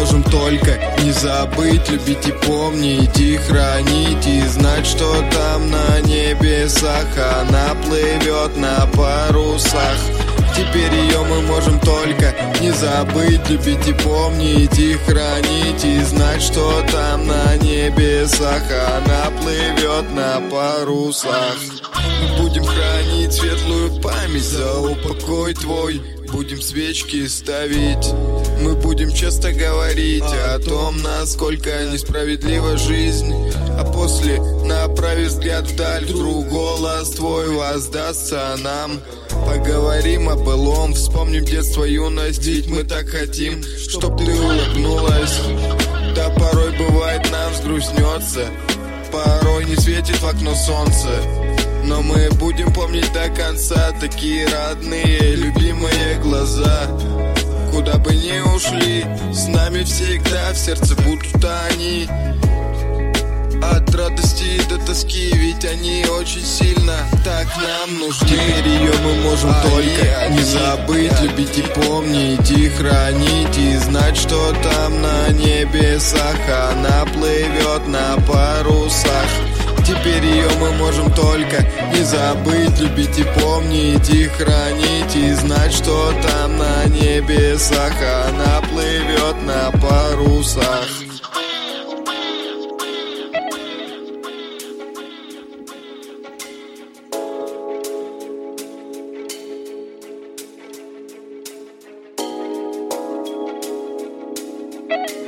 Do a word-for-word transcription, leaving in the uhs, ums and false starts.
можем только не забыть, любить и помнить, и хранить, и знать, что там на небесах она плывет на парусах. Теперь ее мы можем только не забыть, любить и помнить, и хранить, и знать, что там на небесах она плывет на парусах. Будем хранить светлую память за упокой твой, будем свечки ставить. Мы будем часто говорить о том, насколько несправедлива жизнь, а после, направив взгляд вдаль, вдруг голос твой воздастся нам. Поговорим о былом, вспомним детство, юность, ведь мы так хотим, чтоб ты улыбнулась. Да порой бывает нам взгрустнется, порой не светит в окно солнце, но мы будем помнить до конца такие родные, любимые глаза. Куда бы ни ушли, с нами всегда в сердце будут они. От радости до тоски, ведь они очень сильно так нам нужны. Теперь ее мы можем а только не забыть, любить и помнить, и хранить, и знать, что там на небесах она плывет на парусах. Теперь ее мы можем только не забыть, любить и помнить, и хранить, и знать, что там на небесах она плывет на парусах. Thank you.